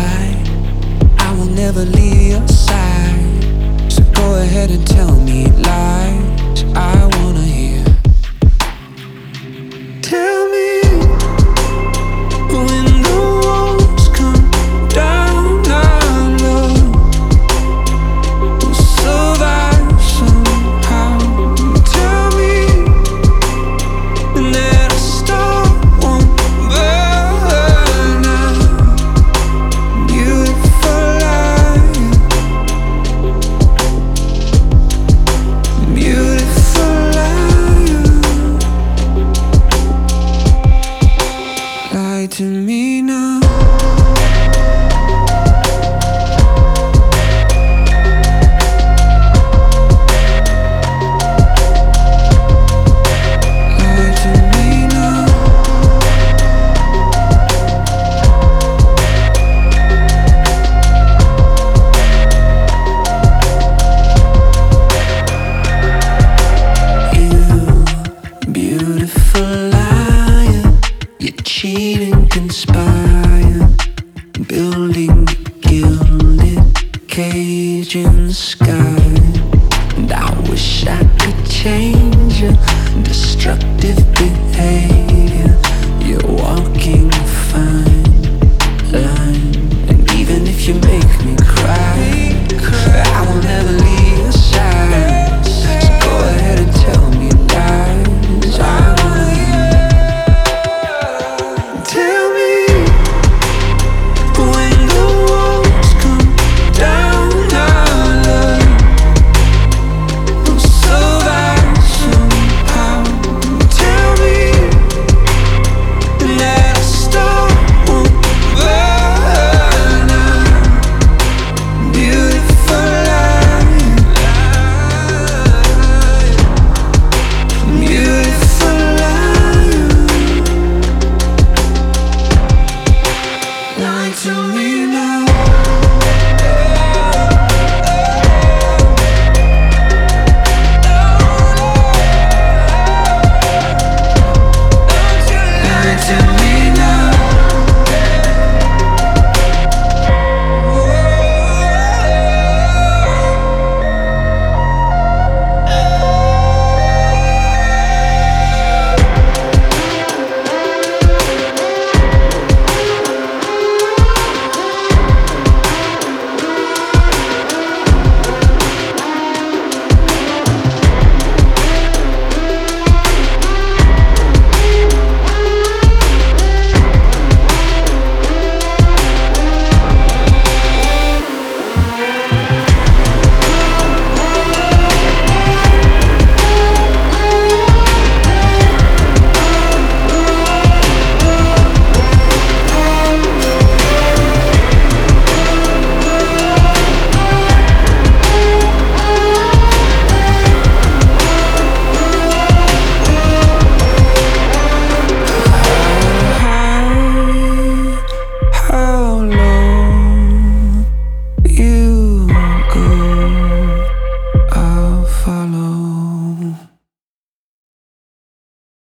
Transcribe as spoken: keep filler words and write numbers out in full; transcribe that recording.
lie. I will never leave your side. So go ahead and tell me lies I wanna hear. Tell me when the walls come down, our love will survive somehow. Tell me that a star won't burn out. Beautiful liar, beautiful liar. Lie to me now. Lie to me now. You beautiful liar, you cheat and conspire, building a gilded cage in the sky. And I wish I could change your destructive behavior. You're walking a fine line, and even if you make me cry, I will never leave your side. So go ahead and tell me lies I wanna hear. Tell me when the walls come down, our love will survive somehow. Tell me that a star won't burn out. Beautiful liar, beautiful liar. Lie to me now.